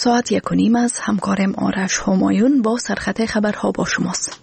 ساعت 1:30 از همکارم آرش همایون با سرخط خبرها با شماست.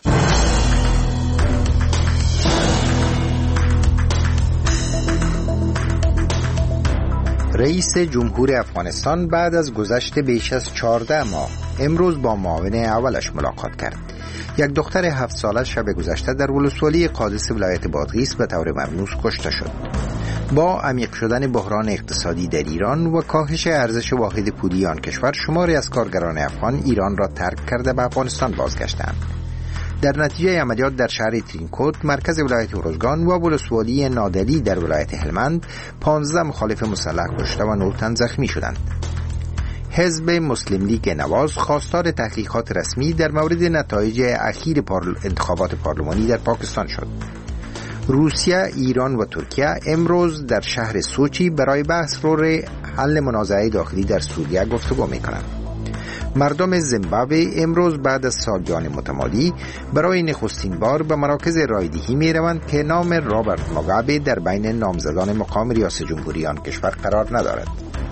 رئیس جمهور افغانستان بعد از گذشت بیش از 14 ماه امروز با معاون اولش ملاقات کرد. یک دختر 7 ساله شب گذشته در ولسوالی قادس ولایت بادغیس به طور ملموس کشته شد. با عمیق شدن بحران اقتصادی در ایران و کاهش ارزش واحد پولی آن کشور، شماری از کارگران افغان ایران را ترک کرده به افغانستان بازگشتند. در نتیجه عملیات در شهر ترینکوت مرکز ولایت اروزگان و ولسوالی نادلی در ولایت هلمند 15 مخالف مسلح کشته و 9 تن زخمی شدند. حزب مسلم لیگ نواز خواستار تحقیقات رسمی در مورد نتایج اخیر انتخابات پارلمانی در پاکستان شد. روسیه، ایران و ترکیه امروز در شهر سوچی برای بحث روی حل منازعه داخلی در سوریه گفتگو می‌کنند. مردم زیمبابوه امروز بعد از سالیان متمادی برای نخستین بار به مراکز رایدهی می‌روند که نام رابرت موگابه در بین نامزدان مقام ریاست جمهوری آن کشور قرار ندارد.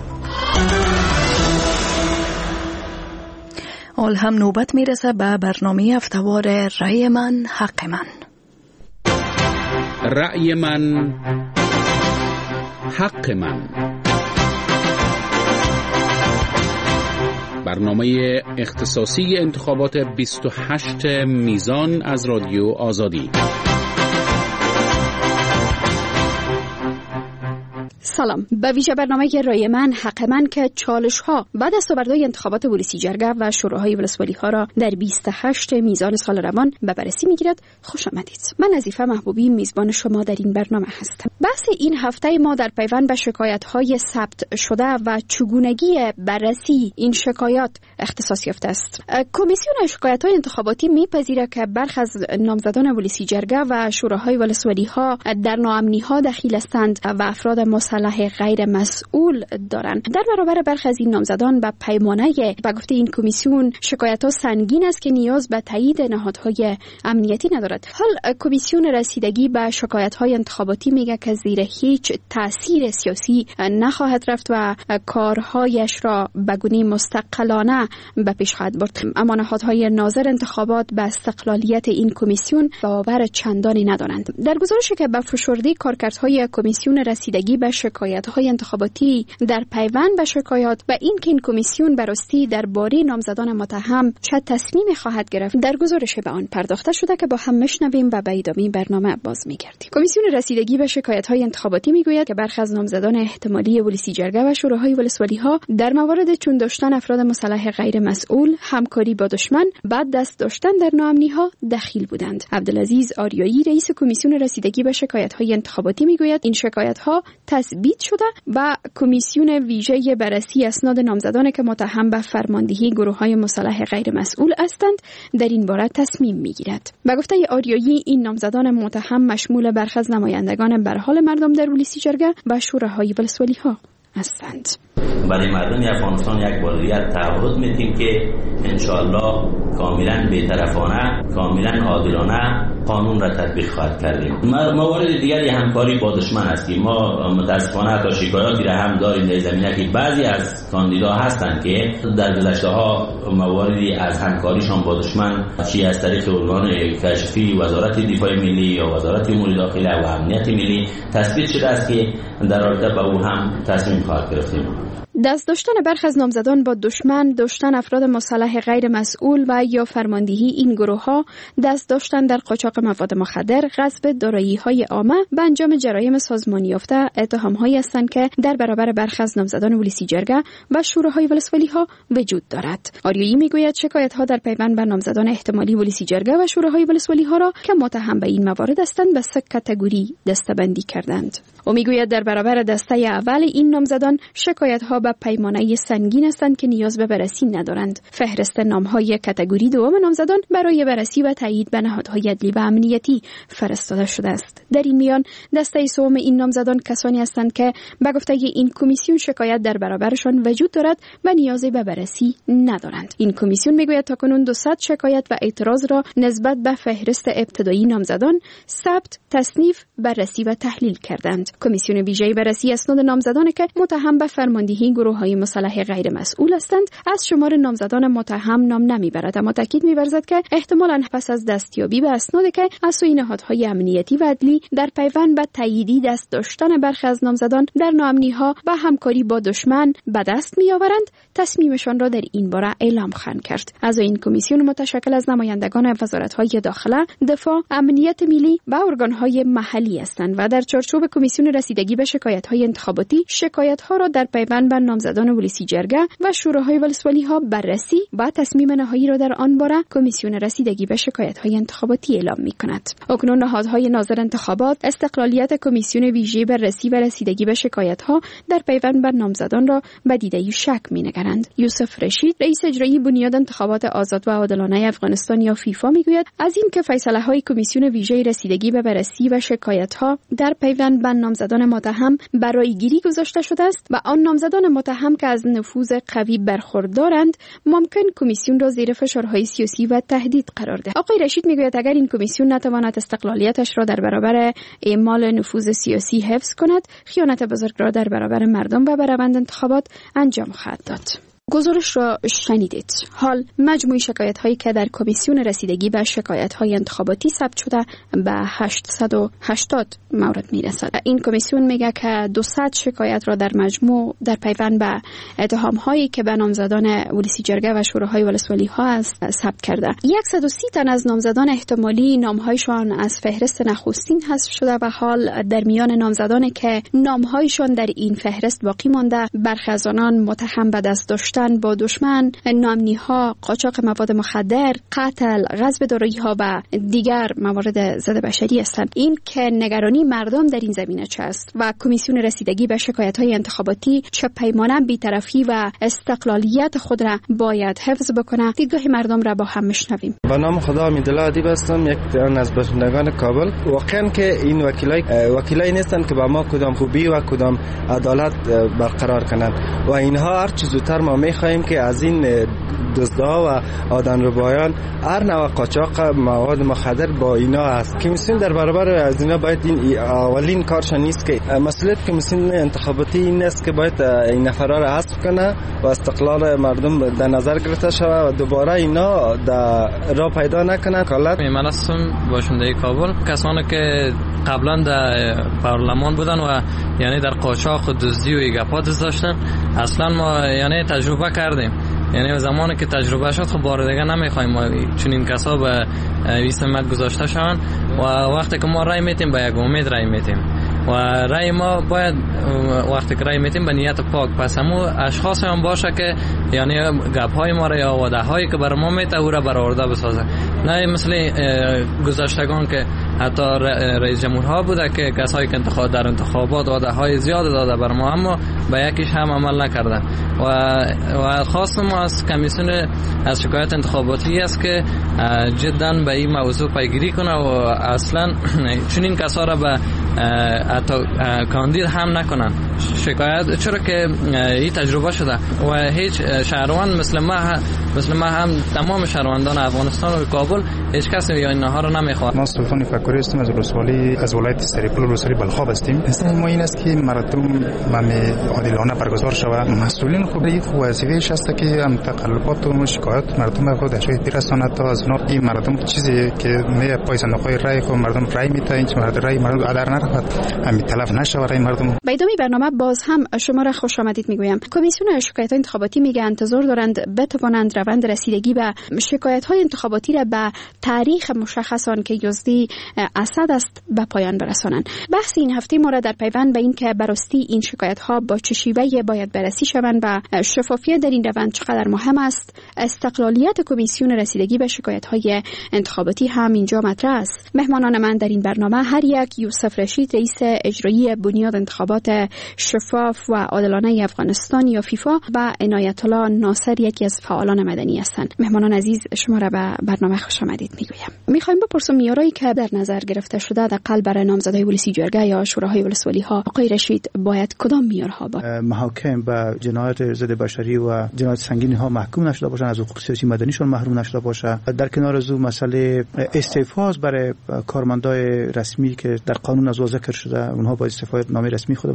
حال هم نوبت میرسه به برنامه هفته‌وار رأی من حق من. رأی من حق من، برنامه اختصاصی انتخابات 28 میزان از رادیو آزادی. سلام. به ویژه برنامه رای من حق من که چالش ها بعد از سوبردهای انتخابات ولسی جرگه و شوراهای ولسوالی ها را در 28 میزان سال روان به بررسی میگیرد. خوش آمدید. من نظیفه محبوبی میزبان شما در این برنامه هستم. بحث این هفته ما در پیوند به شکایت های ثبت شده و چگونگی بررسی این شکایات اختصاص یافته است. کمیسیون شکایت های انتخاباتی میپذیرد که برخی از نامزدان ولسی جرگه و شوراهای ولسوالی ها در ناامنی ها دخیل هستند و افراد مسلح غیر مسئول دارند. در برابر برخی از این نامزدان به پیمانه به گفته این کمیسیون شکایت‌ها سنگین است که نیاز به تایید نهادهای امنیتی ندارد. حال کمیسیون رسیدگی به شکایت‌های انتخاباتی میگه که زیر هیچ تأثیر سیاسی نخواهد رفت و کارهایش را به گونه مستقلانه به پیش خواهد برد. اما نهادهای ناظر انتخابات به استقلالیت این کمیسیون باور چندانی ندارند. در گزارشی که به فشرده کارکردهای کمیسیون رسیدگی به شکایت‌های انتخاباتی در پیوند به شکایات و این که این کمیسیون براستی درباره نامزدان متهم چه تصمیمی خواهد گرفت در گزارش به آن پرداخته شده که با هم میشنویم و به ادامه برنامه باز می‌گردیم. کمیسیون رسیدگی به شکایت‌های انتخاباتی میگوید که برخی از نامزدان احتمالی ولسی جرگه و شوراهای ولسوالی‌ها در موارد چون داشتن افراد مسلح غیر مسئول، همکاری با دشمن، بعد دست داشتن در ناامنی‌ها دخیل بودند. عبدالعزیز آریایی رئیس کمیسیون رسیدگی به شکایت‌های انتخاباتی میگوید این شکایت‌ها تثبیت شده و کمیسیون ویژه بررسی اسناد نامزدان که متهم به فرماندهی گروه‌های مسلح غیر مسئول هستند در این باره تصمیم میگیرد. به گفته آریایی این نامزدان متهم مشمول برخی از نمایندگان برحال مردم در ولسی جرگه و شوراهای ولسوالی‌ها هستند. برای مردم افغانستان یک بار دیگر تعهد میدیم که انشاءالله کاملا بی‌طرفانه، کاملا عادلانه قانون را تطبیق خواهد کردیم. موارد دیگری همکاری با دشمن هستیم. ما متاسفانه تا شکایاتی را هم داریم در زمینه که بعضی از کاندیدا هستند که در گذشته‌ها مواردی از همکاریشان با دشمن چی از طریق ارگان کشفی وزارت دفاع ملی یا وزارت امور داخله و امنیت ملی تثبیت شده است که در رابطه با او هم تصمیم خواهد گرفتیم. دست داشتن برخی از نامزدان با دشمن، داشتن افراد مسلح غیر مسئول و یا فرماندهی این گروه‌ها، دست داشتن در قاچاق مواد مخدر، غصب دارایی‌های عامه، به انجام جرایم سازمانی یافته، اتهام‌هایی هستند که در برابر برخی از نامزدان ولسی جرگه و شوراهای ولسوالی‌ها وجود دارد. آریایی میگوید شکایت‌ها در پیوند به نامزدان احتمالی ولسی جرگه و شوراهای ولسوالی‌ها را که متهم به این موارد هستند به سه کاتگوری دسته‌بندی کردند. او میگوید در برابر دسته اول این نامزدان شکایت‌ها به پیمانه سنگین هستند که نیاز به بررسی ندارند. فهرست نام‌های کاتگوری دوم نامزدان برای بررسی و تایید به نهادهای عدلی و امنیتی فرستاده شده است. در این میان دسته سوم این نامزدان کسانی هستند که به گفته این کمیسیون شکایت در برابرشان وجود دارد و نیازی به بررسی ندارند. این کمیسیون میگوید تاکنون 200 شکایت و اعتراض را نسبت به فهرست ابتدایی نامزدان ثبت، تصنیف، بررسی و تحلیل کردند. کمیسیون ویژه بررسی اسناد نامزدان که متهم به فرماندهی این گروه‌های مسلح غیر مسئول هستند، از شمار نامزدان متهم نام نمیبرد، اما تاکید می‌ورزد که احتمالاً پس از دستیابی به اسنادی که از سوی نهادهای امنیتی و عدلی در پیوند به تاییدی دست داشتن برخی از نامزدان در ناامنی‌ها و همکاری با دشمن به دست می‌آورند، تصمیمشان را در این باره اعلام خواهند کرد. از این کمیسیون متشکل از نمایندگان وزارت‌های داخله، دفاع، امنیت ملی و ارگان‌های محلی هستند و در چارچوب کمیسیون رسیدگی به شکایت‌های انتخاباتی شکایت‌ها را در پیوند به نامزدان ولسی جرگه و شوراهای ولسوالی‌ها بررسی و تصمیم نهایی را در آن باره کمیسیون رسیدگی به شکایت‌های انتخاباتی اعلام می‌کند. اکنون نهادهای ناظر انتخابات استقلالیت کمیسیون ویژه بررسی و رسیدگی به شکایت‌ها در پیوند به نامزدان را به دیده شک می‌نگرند. یوسف رشید، رئیس اجرایی بنیاد انتخابات آزاد و عادلانه افغانستان یا فیفا میگوید از این که فیصله‌های کمیسیون ویژه رسیدگی به بررسی و شکایت‌ها در پیوند به نامزدان متهم برای گیری گذاشته شده است و آن نامزدان متهم که از نفوذ قوی برخوردارند ممکن کمیسیون را زیر فشارهای سیاسی و تهدید قرار دهد. آقای رشید میگوید اگر این کمیسیون نتواند استقلالیتش را در برابر اعمال نفوذ سیاسی حفظ کند، خیانت بزرگ را در برابر مردم و روند انتخابات انجام خواهد داد. گزارش را شنیدید. حال مجموع شکایت‌هایی که در کمیسیون رسیدگی به شکایت‌های انتخاباتی ثبت شده به 880 مورد میرسد. این کمیسیون میگه که 200 شکایت را در مجموع در پیوند به اتهام‌هایی که به نامزدان ولسی جرگه و شوراهای ولسوالی‌ها است ثبت کرده. 130 تن از نامزدان احتمالی نام‌هایشان از فهرست نخستین حذف شده و حال در میان نامزدانی که نام‌هایشان در این فهرست باقی مانده، برخی از آنان متهم به دست داشتن با دشمن، ناامنی‌ها، قاچاق مواد مخدر، قتل، غصب دارایی‌ها و دیگر موارد ضد بشری هستند. این که نگرانی مردم در این زمینه چه است و کمیسیون رسیدگی به شکایت‌های انتخاباتی چه پیمانه بی‌طرفی و استقلالیت خود را باید حفظ بکنه، دیدگاه مردم را با هم میشنویم. به نام خدا امیدالله ادیب هستم، یک از باشندگان کابل. واقعا که این وکیلای نیستند که با ما کدام خوبی و کدام عدالت برقرار کنند و اینها هر چه زودتر ما می‌خواهیم که از این دزدها و آدمربایان هر نوع قاچاق مواد مخدر با اینا است. کمیسیون در برابر از اینا باید این اولین کارش نیست که مسئولیت کمیسیون انتخاباتی این است که باید این نفرا را حذف کنه و استقلال مردم در نظر گرفته شود و دوباره اینا در راه پیدا نکنه. من هستم باشنده کابل. کسانی که قبلا در پارلمان بودن و یعنی در قاچاق و دزدی و گپات داشتن، اصلا ما یعنی تجربه کردیم. یعنی زمانی که تجربه شد خب بار دیگه نمیخوایم ما چون این کسا به سمت گذاشته شوند و وقتی که ما رای میتیم با یک امید رای میتیم و رای ما باید وقتی که رای میتیم به نیت پاک، پس همون اشخاص هم باشه که یعنی گپ‌های ما را یا وعده‌هایی که برای ما میته او را برآورده بسازه، نه مثل گذشتگان که حتی رئیس جمهورها بوده که کسایی که در انتخابات وعده‌های زیاد داده بر ما اما به یکیش هم عمل نکرده و خاص ما از کمیسیون از شکایت انتخاباتی است که جدا به این موضوع پیگیری کنه و اصلا چون این کسا را به کاندید هم نکنن شکایت، چرا که این تجربه شده و هیچ شهروند مثل ما هم تمام شهروندان افغانستان و کابل هیچ کسی یا اینها رو نمیخواد. ما سلطان فکری هستیم از ولسوالی، از ولایت سریپل ولسوالی بلخاب هستیم. اصلا ما این است که مردم عادلانه برگزار شود. مسئولین خود یک وظیفه‌اش است که هم تقلبات و شکایات مردم خود اشوی برساند تا از این مردم چیزی که نه پای صندوق‌های رای خود مردم رای می‌تونه این مردم رای مردم ادار نرفت همین تلف نشه رای مردم. به ادامه برنامه باز هم شما را خوش آمدید میگویم. کمیسیون شکایت انتخاباتی میگه انتظار دارند بتوانند روند رسیدگی به شکایت‌های انتخاباتی را به تاریخ مشخصان که یزدی اسد است به پایان برسانند. بحث این هفته ما را در پیوند به این که براستی این شکایت‌ها با چه شیوهی باید بررسی شوند و شفافیت در این روند چقدر مهم است، استقلالیت کمیسیون رسیدگی به شکایت‌های انتخاباتی هم اینجا مطرح است. مهمانان من در این برنامه هر یک یوسف رشید، رئیس اجرایی بنیاد انتخابات شفاف و عادلانه افغانستان یا فیفا و عنایت الله ناصر، یکی از فعالان مدنی هستند. مهمانان عزیز، شما را به برنامه خوش آمدید میگویم. میخوایم بپرسیم میارایی که در نظر گرفته شده در قلب برای نامزدهای ولسی جرگه یا شوراهای ولسوالی‌ها، آقای رشید، باید کدام میارها با محاکم به جنایات ضد بشری و جنایات سنگین ها محکوم نشده باشند، از حقوق سیاسی مدنیشون محروم نشده باشه. در کنار از اون مسئله استعفاء برای کارمندای رسمی که در قانون از ذکر شده، اونها باید استعفای نامه رسمی خود برشون برای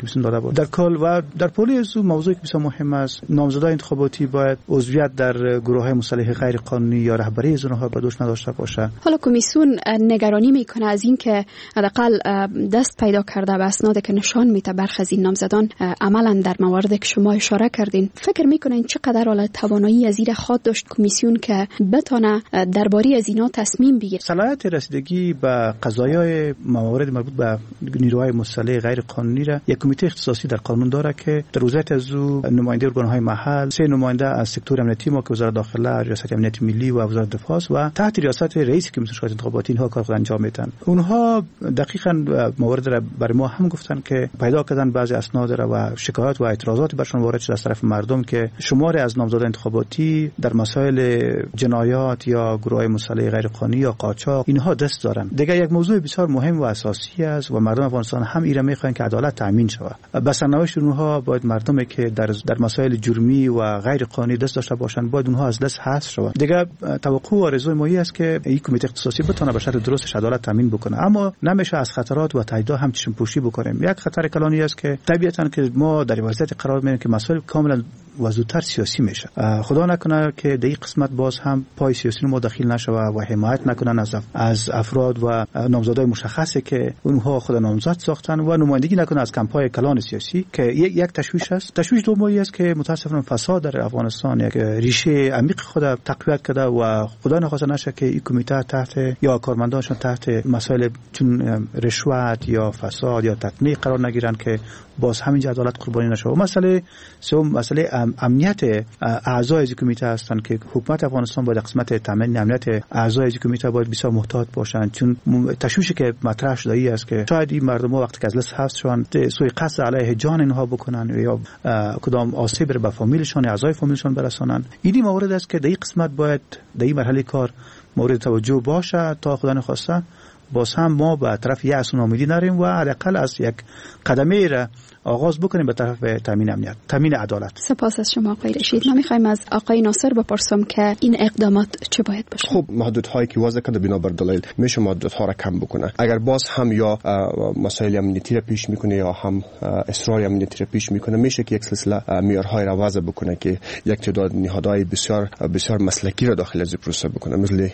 کمیسیون داده بود. در کل و در پولی از موضوعی که بسیار مهم است، نامزدای انتخاباتی باید عضویت در گروه‌های مسلح غیر قانونی یا رهبری از اونها به دوش نداشته باشه. حالا کمیسیون نگرانی میکنه از این که حداقل دست پیدا کرده به اسنادی که نشان میده برخی از این نامزدان عملا در مواردی که شما اشاره کردین. فکر میکنین چقدر حالا توانایی از این خواهد داشت کمیسیون که بتونه درباره از اینا تصمیم بگیره؟ صلاحیت رسیدگی به قضایای موارد مربوط به نیروهای مسلح غیر قانونی را یک کمیته اختصاصی در قانون داره که در وزارت از نماینده ارگان‌های محل، 3 نماینده از سکتور امنیتی ما که وزارت داخله، ریاست امنیت ملی و وزارت دفاع و تحت ریاست رئیس کمیسیون شورای انتخاباتی اینها کار خود انجام میدن. اونها دقیقاً موارد را برای ما هم گفتن که پیدا کردن بعضی اسناد را و شکایات و اعتراضات برشون وارد شده از طرف مردم که شماری از نامزدان انتخاباتی در مسائل جنایات یا گروه‌های مسلح غیر قانونی یا قاچاق اینها دست دارن. دیگه یک موضوع بسیار مهم و اساسی است و مردم افغانستان هم ایره میخواهند که عدالت تامین شود. بس سرنوشت اونها باید مردمی که در مسائل جرمی و غیر قانونی دست داشته باشند باید اونها از دست حذف شود. دیگه توقع و آرزوی ما است که این کمیته اختصاصی بتونه به شکل درستش عدالت تامین بکنه، اما نمیشه از خطرات و تهدیدها هم چشم پوشی بکنیم. یک خطر کلانی است که طبیعتاً که ما در وضعیت قرار میگیریم که مسائل کاملا و زودتر سیاسی میشه. خدا نکنه که در این قسمت باز هم پای سیاسی ما داخل نشه و حمایت نکنن از افراد و نامزدای مشخصی که اونها خود نامزد ساختن و نمایندگی نکنن از کمپای کلان سیاسی که یک تشویش است. تشویش دومی است که متاسفانه فساد در افغانستان یک ریشه عمیق خود تقویت کرده و خدا نخواسته نشه که این کمیته تحت یا کارمندانشون تحت مسائل چون رشوت یا فساد یا تطمیع قرار نگیرن که باز همین عدالت قربانی نشه. و مسئله سوم مسئله امنیت اعضای از کمیته هستند که حکومت افغانستان باید قسمت تامین امنیت اعضای از کمیته باید بسیار محتاط باشند، چون تشویشی که مطرح شده ای است که شاید این مردم وقتی که از لست حذف شوند سوی قصد علیه جان اینها بکنن یا کدام آسیب به فامیلشون اعضای فامیلشون برسانن. این مورد است که در این قسمت باید در این مرحله کار مورد توجه باشه تا خدا نخواسته باز هم ما به طرف یأس و ناامیدی نریم و حداقل از یک قدمی را آغاز بکنیم به طرف تامین امنیت، تامین عدالت. سپاس از شما آقای رشید. ما می‌خوایم از آقای ناصر بپرسم که این اقدامات چه باید باشه؟ خب محدودهایی که وضع کرده بنا بر دلایل میشه محدودها را کم بکنه. اگر باز هم یا مسائل امنیتی را پیش میکنه یا هم اصرار امنیتی را پیش میکنه میشه که یک سلسله معیارهای را وضع بکنه که یک تعداد نهادهای بسیار مسلکی را داخل از پروسه بکنه، مثل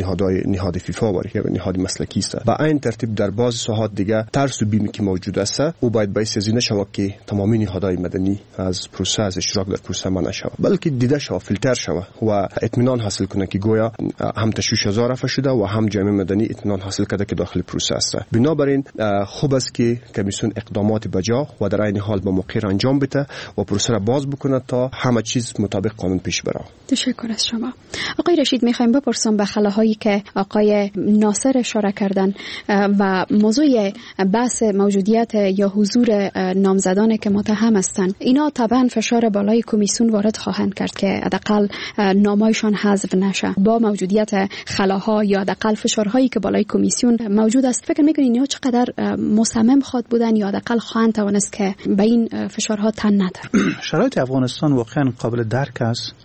نهاد فیفا و نهاد مسلکی است. با این ترتیب در بعضی ساحات دیگه ترس و بیمی که موجود است او باید بایسازی نشه که تمامی نهادهای مدنی از پروسه از اشتراک در پروسه منع شود، بلکه دیده شود، فیلتر شود و اطمینان حاصل کنه که گویا هم تشویش ها رفع شده و هم جامعه مدنی اطمینان حاصل کرده که داخل پروسه است. بنابراین خوب است که کمیسیون اقدامات بجا و در عین حال با موقع انجام بده و پروسه را باز بکنه تا همه چیز مطابق قانون پیش بره. تشکر از شما. آقای رشید میخوایم بپرسم به خلاهایی که آقای ناصر اشاره کردن و موضوع بحث موجودیت یا حضور نامزدانی که متهم هستند، اینا طبعا فشار بالای کمیسیون وارد خواهند کرد که حداقل نامایشان حذف نشه. با موجودیت خلاها یا حداقل فشارهایی که بالای کمیسیون موجود است، فکر می‌کنید اینا چقدر مصمم خواهد بودن یا حداقل خواهند توانست که به این فشارها تن ندهند؟ شرایط افغانستان واقعا قابل درک است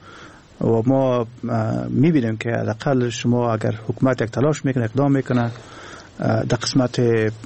و ما می‌بینیم که حداقل شما اگر حکومت یک تلاش میکنه اقدام میکنه در قسمت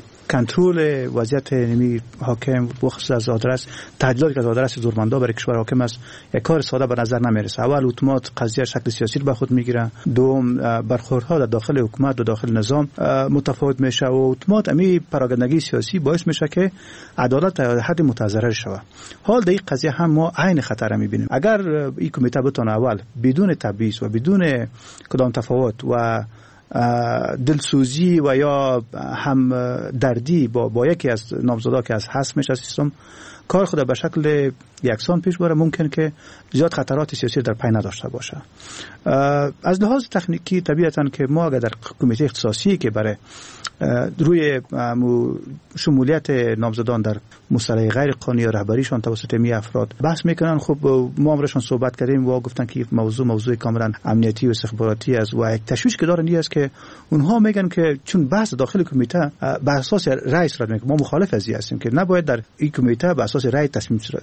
کنترل وضعیت نمی حاکم بخصوص از آدرس تحلیلاتی که از آدرس زورمندا برای کشور حاکم است یک کار ساده به نظر نمیرسه. اول اتومات قضیه شکل سیاسی رو به خود میگیره، دوم برخوردها در داخل حکومت و داخل نظام متفاوت میشه و اتومات امی پراگندگی سیاسی باعث میشه که عدالت تا حد متضرر شود. حال در این قضیه هم ما عین خطر میبینیم. اگر این کمیته بتونه اول بدون تبعیض و بدون کدام تفاوت و دلسوزی و یا هم دردی با یکی از نامزدا که از حذف میشه سیستم کار خود به شکل یکسان پیش بره، ممکن که زیاد خطرات سیاسی در پی نداشته باشه. از لحاظ تکنیکی طبیعتاً که ما اگر در کمیته اختصاصی که برای روی شمولیت نامزدان در مسئله غیر قانونی رهبریشان توسط می افراد بحث میکنن، خب ما امرشون صحبت کردیم و گفتن که موضوع کاملا امنیتی و استخباراتی است و یک تشویش که دارن است که اونها میگن که چون بحث داخل کمیته بر اساس رأی صورت میگه، ما مخالف از این هستیم که نباید در این کمیته بر اساس رأی تصمیم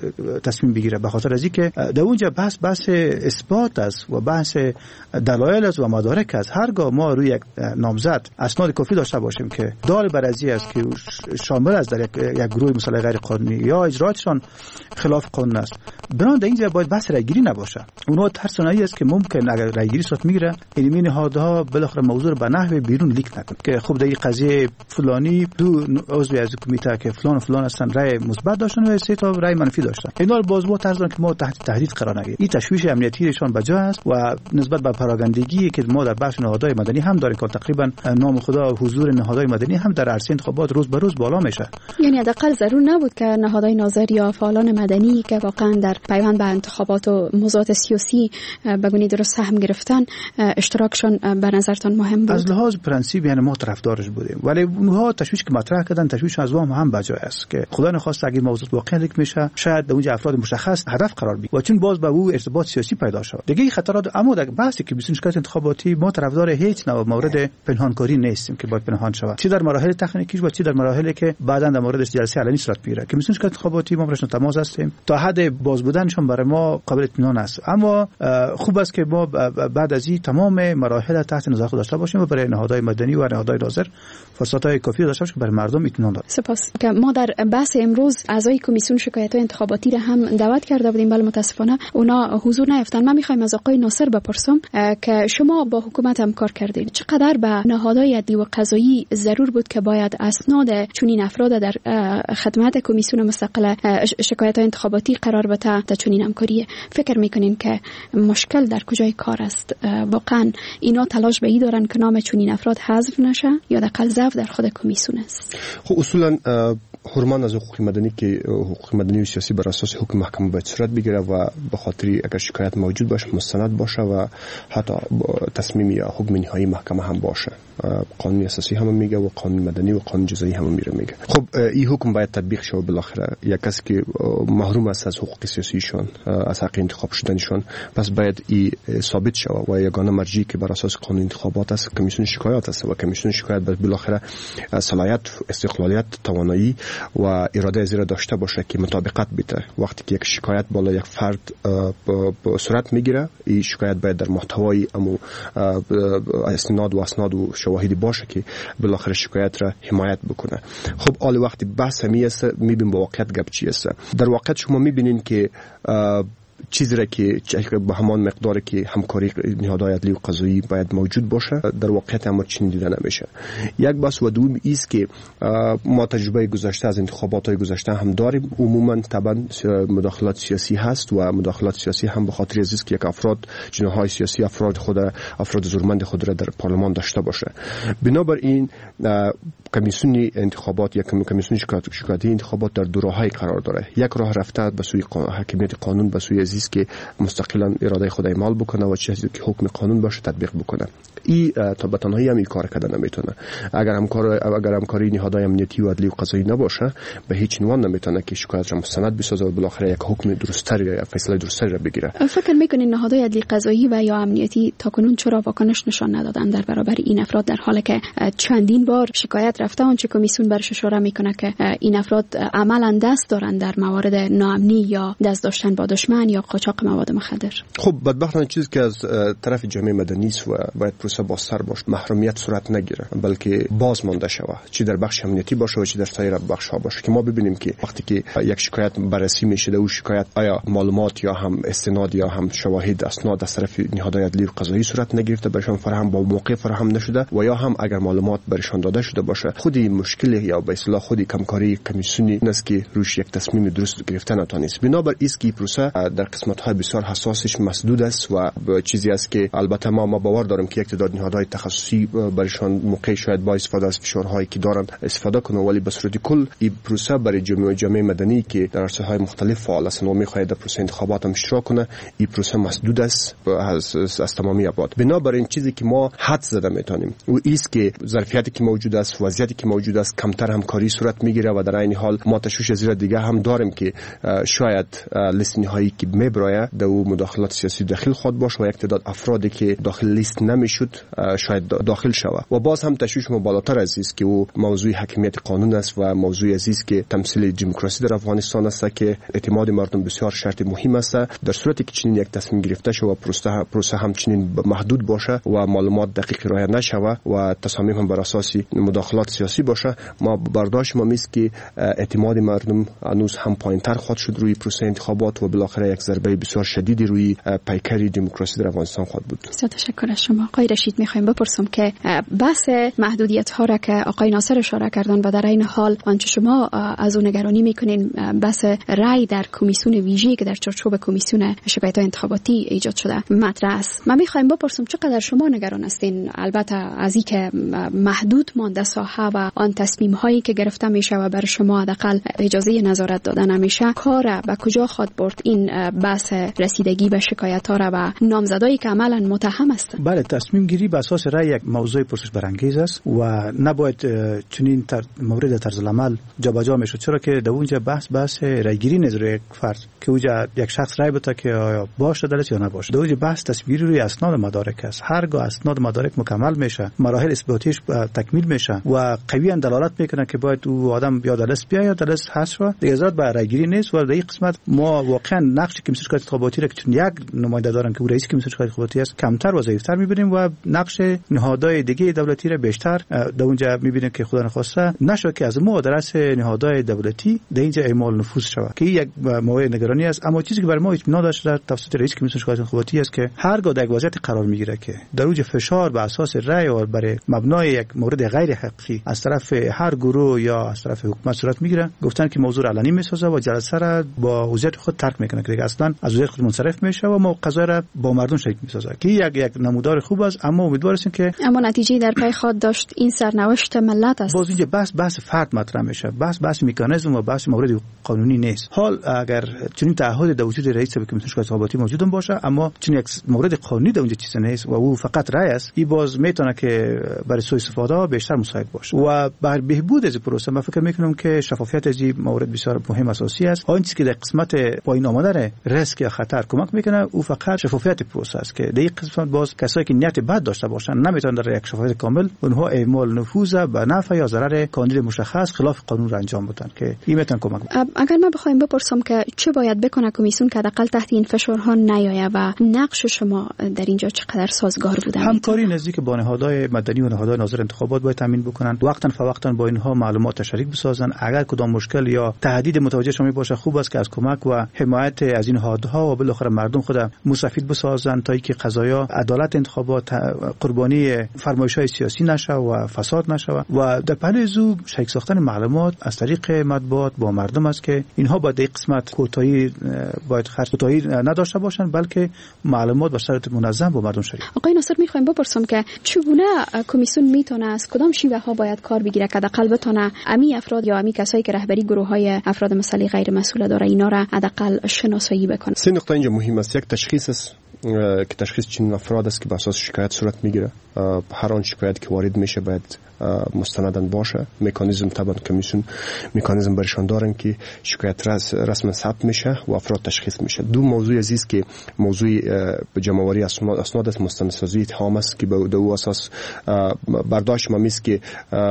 تصمیم بگیره، به خاطر از اینکه در اونجا بحث اثبات است و بحث دلایل است و مدارک است. هرگاه ما روی یک نامزد اسناد کافی داشته باشیم که دال بر ازی است که شامل است در یک گروه مسئله غیر قانونی یا اجرایشان خلاف قانون است، بنابراین در اینجا باید بحث رایگیری نباشه. اونها ترسنایی است که ممکن اگر رایگیری صورت میگیره علمی نهادها بالاخره موضوع به نحو بیرون لیک نکنه که خب در این قضیه فلانی دو عضو از کمیته که فلان و فلان هستن رای مثبت داشتن و 3 تا رای منفی داشتن. اینا باز با طرز که ما تحت تهدید قرار نگیریم. این تشویش امنیتیشان بجا است و نسبت به پراگندگی که ما در بخش نهادهای مدنی هم داریم که تقریبا نام خدا حضور نهادهای مدنی هم در عرصه انتخابات روز به روز بالا میشه. یعنی حداقل ضرور نبود که نهادهای ناظر یا فعالان مدنی که واقعا در پیوند به انتخابات و موضوعات سیاسی به گونه درست سهم گرفتن اشتراکشون به نظرتان مهم بود؟ از لحاظ پرنسیب یعنی ما طرفدارش بودیم، ولی اونها تشویش که مطرح کردن تشویش از وام هم بجای است که خدا نخواست اگه موضوع واقعا لیک میشه شاید در اونجا افراد مشخص هدف قرار بگیره و چون باز به او ارتباط سیاسی پیدا شود. دیگه خطرات اما در بحثی که بیشتر شکایت انتخاباتی ما طرفدار هیچ نوع مورد پنهانکاری نیستیم که باید پنهان شود، چه در مراحل تکنیکی و چه در مراحلی که بعداً در موردش جلسه علنی صورت میگیره که بیشتر شکایت انتخاباتی ما براشون تماس هستیم تا حد باز بودنشون برای ما قابل اطمینان است. اما خوب است که ما بعد از این تمام مراحل تحت نظر داشته باشیم و برای نهادهای مدنی و نهادهای ناظر فرصت‌های کافی داشته باشیم که برای مردم اطمینان داریم. سپاس. که ما در بحث امروز اعضای کمیسیون شکایت‌های انتخاباتی را هم دعوت کرده بودیم، ولی متاسفانه اونا حضور نیافتن. من می‌خوایم از آقای ناصر بپرسم که شما با حکومت همکار کردید، چقدر به نهادهای عدلی و قضایی ضرور بود که باید اسناد چنین افراد در خدمت کمیسیون مستقل شکایت‌های انتخاباتی قرار بده تا چنین همکاری؟ فکر می‌کنین که مشکل در کجای کار است؟ واقعا اینا تلاش به این دارن که نام چنین افراد حذف نشه یا دقیقاً ضعف در خود کمیسیون است؟ خب اصولاً حرمان از حقوق مدنی که حقوق مدنی و سیاسی بر اساس حکم محکمه باید صورت بگیره و به خاطر اگر شکایت موجود باشه مستند باشه و حتی تصمیم یا حکم نهایی محکمه هم باشه. قانون اساسی هم میگه و قانون مدنی و قانون جزایی هم میگه. خب این حکم باید تطبیق شه. بالاخره یک کسی که محروم است از حقوق سیاسیشون، از حق انتخاب شدنشون، پس باید این ثابت شه و یگانه مرجعی که بر اساس قانون انتخابات است کمیسیون شکایات است و کمیسیون شکایت بالاخره صلاحیت، استقلالیت، توانایی و اراده زیرا داشته باشه که مطابقت بده. وقتی که یک شکایت بالا یک فرد صورت میگیره، این شکایت باید در محتوای اسناد و شواهدی باشه که بالاخره شکایت را حمایت بکنه. خب حال وقتی بحث همی است میبینیم با واقعیت گپ چی است. در واقعیت شما میبینین که چیزی را که به همان مقداری که همکاری نهادهای عدلی و قضایی باید موجود باشه در واقعیت اما چنین دیده نمیشه. یک بحث و دوم است که ما تجربه گذشته از انتخابات های گذشته هم داریم. عموما طبعا مداخلات سیاسی هست و مداخلات سیاسی هم به خاطر از که یک افراد جناحهای سیاسی افراد زورمند خود را در پارلمان داشته باشه. بنابراین کمیسیون انتخابات یا کمیسیون شکایتی انتخابات در دو راهی قرار داره. یک راه رفته به سوی حاکمیت قانون، به سوی عزیز که مستقلا اراده خود اعمال بکنه و چیزی که حکم قانون باشه تطبیق بکنه. این تا به تنهایی هم این کار کردن نمیتونه. اگر همکاری نهادهای امنیتی و عدلی و قضایی نباشه به هیچ عنوان نمیتونه که شکایت را مستند بسازه و بالاخره یک حکم درست‌تری یا فیصله درست‌تری را بگیره. فکر می‌کنین نهادهای عدلی قضایی و یا امنیتی تاکنون چرا واکنش نشان ندادن در برابر این افراد، در حالی که چندین بار شکایت رفته آنچه کمیسیون برش اشاره میکنه که این افراد عملاً دست دارن در موارد ناامنی یا دست داشتن با دشمن یا قاچاق مواد مخدر؟ خب بدبختانه چیزی که از طرف جامعه مدنی است و باید پروسه بازتر باشه، محرومیت صورت نگیره بلکه باز مانده شود، چی در بخش امنیتی باشه و چی در سایر بخش‌ها باشه، که ما ببینیم که وقتی که یک شکایت بررسی میشه او شکایت آیا معلومات یا هم استناد یا هم شواهد اسناد از طرف نهادهای عدلی و قضایی صورت نگرفته، برشان فراهم با موقع فراهم نشده و یا هم اگر معلومات برشان داده شده باشه خودی مشکل یا به اصطلاح خودی کمکاری کمیسیونی است که روش یک تصمیم درست گرفتن نتونست. بنابر است که پروسه در قسمت‌های بسیار حساسش مسدود است و چیزی است که البته ما باور داریم که یک تعداد نهادهای تخصصی برشان موقع شاید با استفاده از فشارهایی که دارن استفاده کنه، ولی به صورت کل این پروسه برای جامعه مدنی که در عرصه‌های مختلف فعال است و می‌خواهد در پروسه انتخابات هم اشتراک کنه، این پروسه مسدود است از تمامی ابعاد. بنابراین چیزی که ما حد زده میتونیم و است که ظرفیتی که موجود است، وضعیتی که موجود است کمتر همکاری صورت میگیره و در این حال ما تشویش زیر دیگه هم داریم که شاید لیست نهایی که میبرایه در او مداخلات سیاسی داخل خود باشه و یک تعداد افرادی که داخل لیست نمیشد شاید داخل شود. و باز هم تشویش ما بالاتر از است که او موضوع حاکمیت قانون است و موضوع عزیز که تمثیل دموکراسی در افغانستان است که اعتماد مردم بسیار شرط مهم است. در صورتی که چنین یک تصمیم گرفته شود پروسه همچنین محدود باشه و معلومات دقیق رعایت نشود و تصامیم هم بر اساس مداخلات سیاسی باشه، ما برداشت ما میست که اعتماد مردم هنوز هم پایینتر خواهد شد روی پروسه انتخابات و بالاخره یک ضربه بسیار شدیدی روی پیکر دموکراسی در افغانستان خواهد بود. بسیار تشکر از شما. آقای رشید، میخوایم بپرسم که بحث محدودیت ها را که آقای ناصر اشاره کردن و در این حال آنچه شما از اون نگرانی میکنین بحث رأی در کمیسیون ویژه‌ای که در چارچوب کمیسیون شکایت‌های انتخاباتی ایجاد شده مطرح است، من میخوایم بپرسم چقدر شما نگران هستین البته از این که محدود مانده ساحه و آن تصمیم هایی که گرفته میشه و بر شما حداقل اجازه نظارت داده نمیشه، کار به کجا خواهد برد این بحث رسیدگی به شکایت ها را و نامزدایی که عملاً متهم هستند؟ بله، تصمیم گیری بر اساس رأی یک موضوع پرسش برانگیز است و نباید چنین مورد طرز العمل جابجا میشه، چرا که در اونجا بحث رأی گیری نظر یک فرد که اونجا یک شخص رأی بده که آیا باشه دلش یا نباشه. در اونجا بحث تصمیم گیری روی اسناد مدارک است. هرگاه اسناد مدارک مکمل میشه، مراحل اثباتیش تکمیل میشه و قویاً دلالت میکنه که باید او آدم یا دلس بیا یا دلس حذف شود، دیگه ضرورت به رأی گیری نیست. و در این قسمت ما واقعا نقش کمیسیون شکایت انتخاباتی را که چون یک نماینده دارن که او رئیس کمیسیون شکایت انتخاباتی است کمتر و ضعیف‌تر می‌بینیم و نقش نهادهای دیگه دولتی را بیشتر در اونجا می‌بینیم که خدا نخواسته نشه که از ما درس نهادهای دولتی در اینجا اعمال نفوذ شود که یک مورد نگرانی است. اما چیزی که برای ما اطمینان داشت در توسط رئیس کمیسیون شکایت انتخاباتی است که هرگاه در وضعیت قرار میگیره که در اوج فشار بر اساس رأی و برای مبنای یک مورد غیر حقیقی از طرف هر گروه یا از طرف حکومت صورت میگیره، گفتن که موضوع علنی میسازه و جلسه را با وضعیت خود ترک میکنه که اصلا از وضعیت خود منصرف میشه و ما قضا را با مردم شریک میسازه که یک نمودار خوب است. اما امیدوار هستیم که اما نتیجه در پی خود داشت این سرنوشت ملت است. باز اینجا بحث فرد مطرح میشه، بحث مکانیزم و بحث مورد قانونی نیست. حال اگر چنین تعهد در وجود رئیس کمیسیون شکایت انتخاباتی موجود باشه اما چنین یک مورد قانونی در اونجا چیز نیست و او فقط رأی است، این باز میتونه که برای سوء استفاده بیشتر مساعد باشه و بر بهبود از پروسه من فکر میکنم که شفافیت از این مورد بسیار مهم اساسی است. آن چیزی که در قسمت پایین آمدن ریسک یا خطر کمک میکنه او فقط شفافیت پروسه است که در این قسمت باز کسایی که نیت بد داشته باشن نمیتونن در یک شفافیت کامل اونها اعمال نفوذ به نفع یا ضرر کاندید مشخص خلاف قانون را انجام بدن که این میتونه کمک کنه. اگر من بخوایم بپرسم که چه باید بکنه کمیسیون که حداقل تحت این فشارها نیاید و نقش شما در اینجا چقدر سازگار بوده؟ همکاری نزدیک با نهادهای مدنی و نهادهای ناظر انتخابات باید تامین بکنن، وقتا فوقتا با اینها معلومات تشریک بسازن. اگر کدام مشکل یا تهدید متوجه شما باشه خوب است که از کمک و حمایت از این نهادها و بالاخره مردم خود مستفید بسازن تا اینکه قضایا عدالت انتخابات قربانی فرمایش‌های سیاسی نشه و فساد نشه. و در پهلوی زو شریک ساختن معلومات از طریق مطبوعات با مردم است که اینها با در قسمت کوتاهی نداشته باشن بلکه معلومات به صورت منظم با مردم شریک. آقای ناصر، میخوایم بپرسم که چگونه کمیسیون میتونه از کدام شیوه ها باید کار بگیره که حداقل بتونه امی افراد یا امی کسایی که رهبری گروه‌های افراد مسئله غیر مسئول داره اینا را حداقل شناسایی بکنه؟ سه نقطه اینجا مهم است. یک تشخیص است که تشخیص چنین افراد است که بر اساس شکایت صورت میگیره. هر آن شکایت که وارد میشه باید مستنداً باشه. مکانیزم طبعا کمیسیون مکانیزم برشان دارن که شکایت رسما ثبت میشه و افراد تشخیص میشه. دو موضوع عزیز که موضوع جمع‌آوری اسناد است، مستندسازی اتهام است که به دو اساس برداشت ما میست که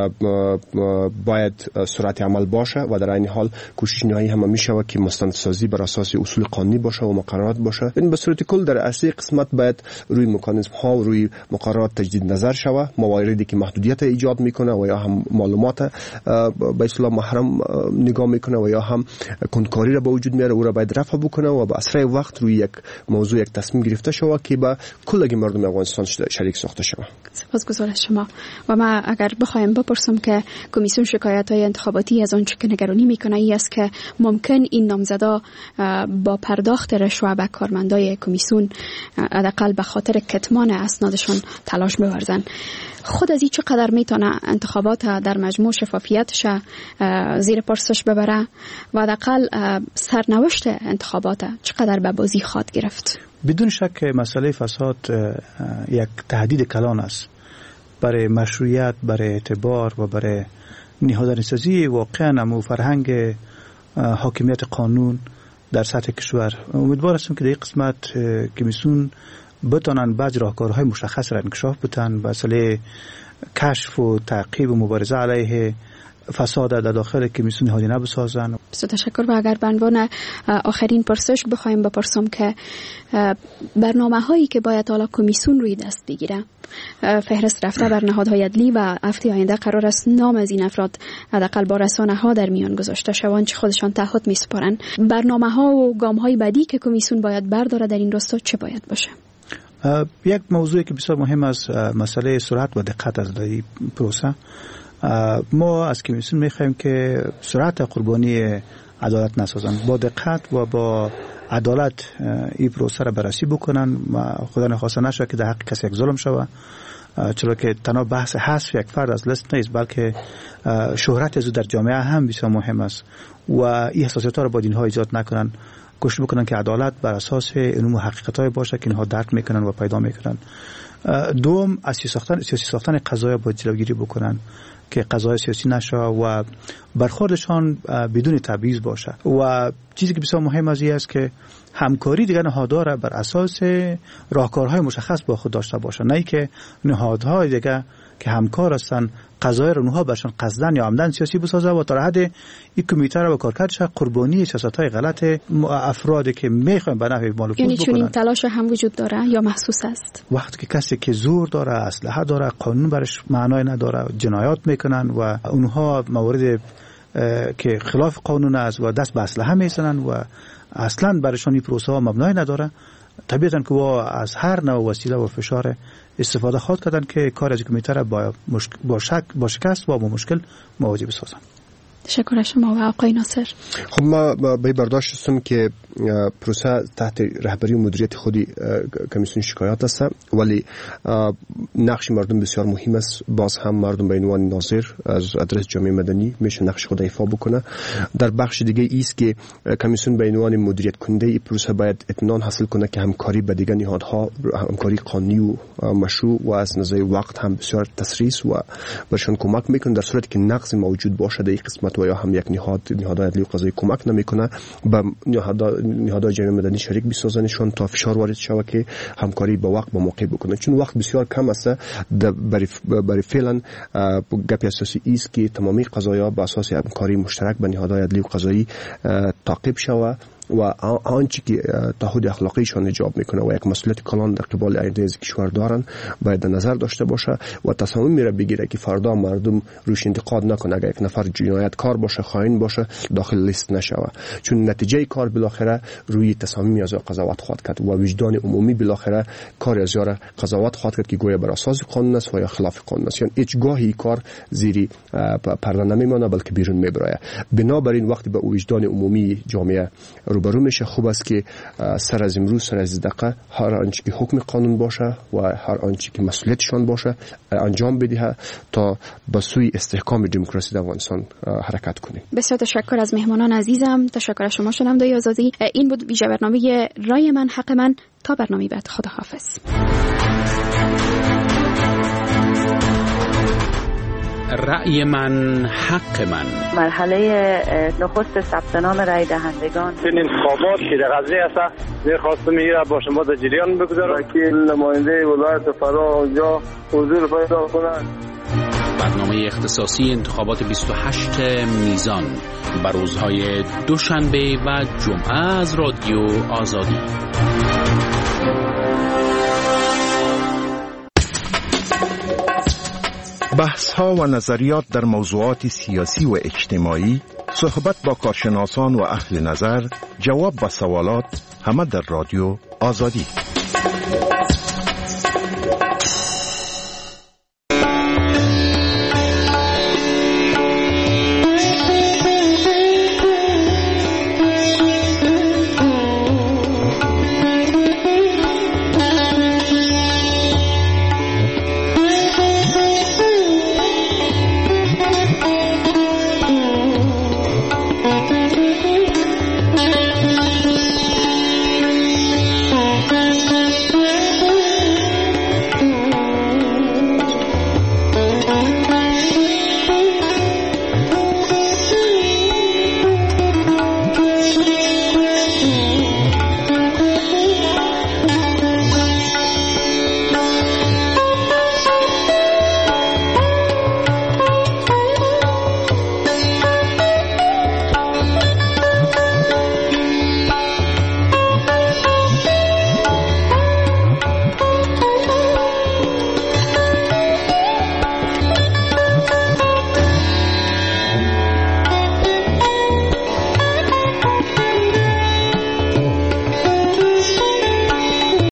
باید سرعت عمل باشه و در این حال کوشش نهایی هم میشه که مستندسازی بر اساس اصول قانونی باشه و مقررات باشه. این به صورت کل در اصلی قسمت باید روی مکانیزم ها و روی مقررات تجدید نظر شود. مواردی که محدودیت ایجاد میکنه و یا هم معلومات به اصطلاح محرم نگاه میکنه و یا هم کنکاری را به وجود میاره او را باید رفع بکنه و به اسرع وقت روی یک موضوع یک تصمیم گرفته شود که با کل مردم افغانستان شریک ساخته شود. سپاسگزارم از شما. و ما اگر بخوایم بپرسم که کمیسیون شکایت‌های انتخاباتی از آنچه که نگرانی میکنه ای است که ممکن این نامزدا با پرداخت رشوه به کارمندای کمیسیون حداقل به خاطر کتمان اسنادشون تلاش بورزن، خود از این چقدر میتونه انتخابات در مجموع شفافیتش زیر پرسش ببره و حداقل سرنوشت انتخابات چقدر به بازی خواهد گرفت؟ بدون شک مسئله فساد یک تهدید کلان است برای مشروعیت، برای اعتبار و برای نهادینه‌سازی واقعا و فرهنگ حاکمیت قانون در سطح کشور. امیدوار هستم که در این قسمت کمیسیون بتانن بعض راهکارهای مشخص را انکشاف بدن، مسئله کشف و تعقیب و مبارزه علیه فساد در داخل کمیسیون هادینه بسازن. بسیار تشکر. و اگر به عنوان آخرین پرسش بخوایم بپرسم که برنامه هایی که باید حالا کمیسیون روی دست بگیره، فهرست رفته بر نهادهای عدلی و هفته آینده قرار است نام از این افراد حداقل با رسانه ها در میان گذاشته شوند چه خودشان تعهد میسپارن، برنامه ها و گام های بعدی که کمیسیون باید برداره در این راستا چه باید باشه؟ یک موضوعی که بسیار مهم است مسئله سرعت و دقت از این پروسه. ما از کمیسیون میخوایم که سرعت قربانی عدالت نسازن، با دقت و با عدالت این پروسه را بررسی بکنن و خدا نخواسته نشه که در حق کسی یک ظلم شود، چرا که تنها بحث حذف یک فرد از لیست نیست، بلکه شهرت از او در جامعه هم بسیار مهم است و این حساسیت‌ها را با اینها ایجاد نکنن، کوشش بکنن که عدالت بر اساس علوم و حقیقت‌های باشه که اینها درک میکنن و پیدا میکنن. دوم، از سیاسی ساختن قضایا باید جلوگیری بکنن که قضای سیاسی نشه و برخوردشان بدون تبعیض باشه. و چیزی که بسیار مهم از این است که همکاری دیگر نهادها را بر اساس راهکارهای مشخص با خود داشته باشه، نه که نهادهای دیگر که همکار هستن قضای رو اونها برشان قصدن یا عمدن سیاسی بسازه و تا حد این کمیته را با کارکردش قربانی سیاست‌های غلط افرادی که میخوان به نفع مال یعنی بکنن. چون این تلاش هم وجود داره یا محسوس است؟ وقتی که کسی که زور داره، اسلحه داره، قانون برش معنای نداره، جنایات میکنن و اونها موارد که خلاف قانون است و دست به اسلحه میزنن و اصلا برشان این پروسه ها مبنای نداره، طبیعتاً که از هر نوع وسیله و فشار استفاده خواهد کردن که کار از کمیته را با شکست و با مشکل مواجه بسازن. تشکر از شما و آقای ناصر. خب ما به برداشت هستم که پروسه تحت رهبری و مدیریت خودی کمیسیون شکایات است، ولی نقش مردم بسیار مهم است. باز هم مردم به عنوان ناظر از ادرس جامعه مدنی میشه نقش خود ایفا بکنه. در بخش دیگه ایست که کمیسیون به عنوان مدیریت کننده این پروسه باید اطمینان حاصل کنه که همکاری با دیگر نهادها، همکاری قانونی و مشروع و از نظر وقت هم بسیار تسریع و برشان کمک میکنه. در صورتی که نقص موجود باشه در این قسمت و یا هم یک نهاد عدلی و قضایی کمک نمیکنه، به نهادهای جامعه مدنی شریک بسازنشون تا فشار وارد شود که همکاری با وقت با موقع بکنه، چون وقت بسیار کم است. برای فعلا گپ اساسی است که تمامی قضایا با اساس همکاری مشترک با نهادهای عدلی و قضایی تعقیب شود و آنچه که تعهد اخلاقیشان ایجاب میکنه و یک مسئولیت کلان در قبال آینده از کشور دارن باید در نظر داشته باشه و تصمیم میره بگیره که فردا مردم روش انتقاد نکنه اگر یک نفر جنایتکار باشه، خائن باشه، داخل لیست نشوه، چون نتیجه کار بالاخره روی تصمیم از قضاوت خواهد کرد و وجدان عمومی بالاخره کار از یاره قضاوت خواهد کرد که گویا بر اساس قانون است و یا خلاف قانون است. یعنی هیچگاهی کار زیر پرده نمیمونه بلکه بیرون میبره. بنابراین وقتی به وجدان عمومی جامعه روبرو میشه، خوب است که سر از امروز، سر از دقیقه هر آنچه که حکم قانون باشه و هر آنچه که مسئولیتشان باشه انجام بده تا به سوی استحکام دموکراسی در افغانستان حرکت کنیم. بسیار تشکر از مهمانان عزیزم. تشکر از شما شنونده دای آزادی. این بود ویژه برنامه رای من حق من. تا برنامه بعد، خداحافظ. رأی من حق من. مرحله نخست ثبت نام رای دهندگان. این انتخابات که در قضیه است می‌خواستم میره با شما در جریان بگذارم که نماینده ولایت فرا اونجا حضور پیدا کنند. برنامه اختصاصی انتخابات 28 میزان بر روزهای دوشنبه و جمعه از رادیو آزادی. بحث ها و نظریات در موضوعات سیاسی و اجتماعی، صحبت با کارشناسان و اهل نظر، جواب به سوالات، همه در رادیو آزادی.